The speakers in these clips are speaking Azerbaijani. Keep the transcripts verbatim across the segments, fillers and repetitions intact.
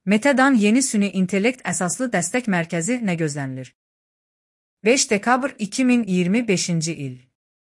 Meta'dan yeni süni intellekt əsaslı dəstək mərkəzi nə gözlənilir? beş dekabr iki min iyirmi beşinci il.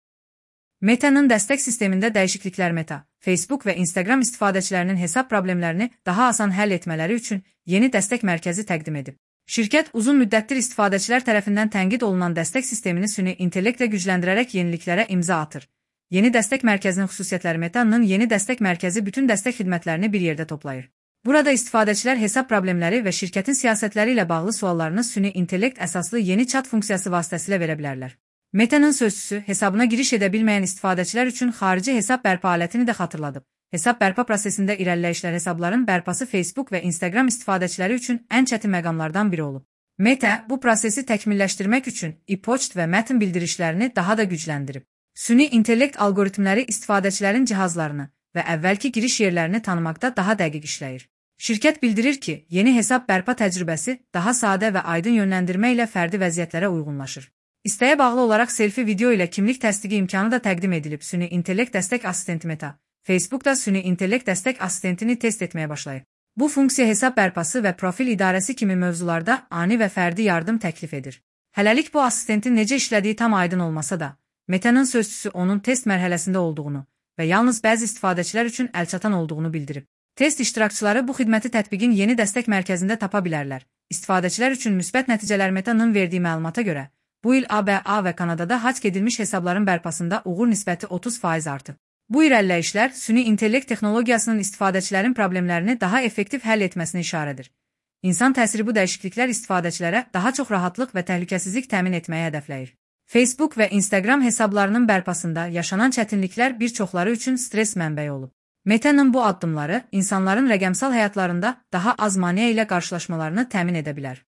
Meta'nın dəstək sistemində dəyişikliklər Meta, Facebook və Instagram istifadəçilərinin hesab problemlərini daha asan həll etmələri üçün yeni dəstək mərkəzi təqdim edib. Şirkət uzun müddətdir istifadəçilər tərəfindən tənqid olunan dəstək sistemini süni intellektlə gücləndirərək yeniliklərə imza atır. Yeni dəstək mərkəzinin xüsusiyyətləri Meta'nın yeni dəstək mərkəzi bütün dəstək xidmətlərini bir yerdə toplayır. Burada istifadəçilər hesab problemləri və şirkətin siyasətləri ilə bağlı suallarını süni intellekt əsaslı yeni chat funksiyası vasitəsilə verə bilərlər. Meta'nın sözçüsü hesabına giriş edə bilməyən istifadəçilər üçün xarici hesab bərpa alətini də xatırladıb. Hesab bərpa prosesində irəliləyişlər hesabların bərpası Facebook və Instagram istifadəçiləri üçün ən çətin məqamlardan biri olub. Meta bu prosesi təkmilləşdirmək üçün e-poçt və mətn bildirişlərini daha da gücləndirib. Süni intellekt algoritmləri istifadəçilərin cihazlarını və əvvəlki giriş yerlərini tanımaqda daha dəqiq işləyir. Şirkət bildirir ki, yeni hesab bərpa təcrübəsi daha sadə və aydın yönləndirmə ilə fərdi vəziyyətlərə uyğunlaşır. İstəyə bağlı olaraq selfie video ilə kimlik təsdiqi imkanı da təqdim edilib. Süni intellekt dəstək assistenti Meta, Facebook da süni intellekt dəstək assistentini test etməyə başlayıb. Bu funksiya hesab bərpası və profil idarəsi kimi mövzularda ani və fərdi yardım təklif edir. Hələlik bu assistentin necə işlədiyi tam aydın olmasa da, Meta'nın sözçüsü onun test mərhələsində olduğunu və yalnız bəzi istifadəçilər üçün əlçatan olduğunu bildirib. Test iştirakçıları bu xidməti tətbiqin yeni dəstək mərkəzində tapa bilərlər. İstifadəçilər üçün müsbət nəticələr Meta'nın verdiyi məlumata görə, bu il A B A və Kanadada hack edilmiş hesabların bərpasında uğur nisbəti otuz faiz artıb. Bu irəliləyişlər süni intellekt texnologiyasının istifadəçilərin problemlərini daha effektiv həll etməsini işarədir. İnsan təsiri bu dəyişikliklər istifadəçilərə daha çox rahatlıq və təhlükəsizlik təmin etməyi hədəfləyir. Facebook və Instagram hesablarının bərpasında yaşanan çətinliklər bir çoxları üçün stres mənbəyi olub. Meta'nın bu addımları insanların rəqəmsal həyatlarında daha az maneə ilə qarşılaşmalarını təmin edə bilər.